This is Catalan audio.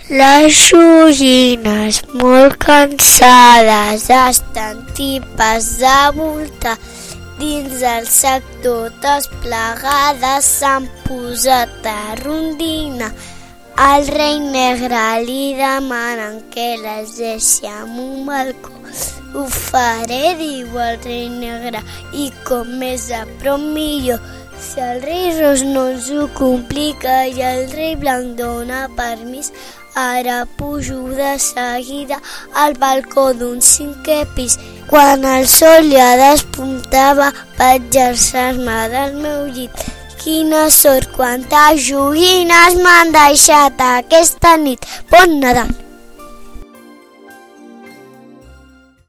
Les joguines, molt cansades, estan tipes de voltar. Dins el sac totes plegades s'han posat a rondina. Al rei negre li demanen que les deixi amb un balcó. Ho faré, diu el rei negre, i com més a prop millor. Si el rei ros no ens ho complica i el rei blanc dona permís, ara pujo de seguida al balcó d'un 5è pis. Quan el sol ja despuntava, vaig alçar-me del meu llit. Quina sort, quantes joguines m'han deixat aquesta nit. Bon Nadal!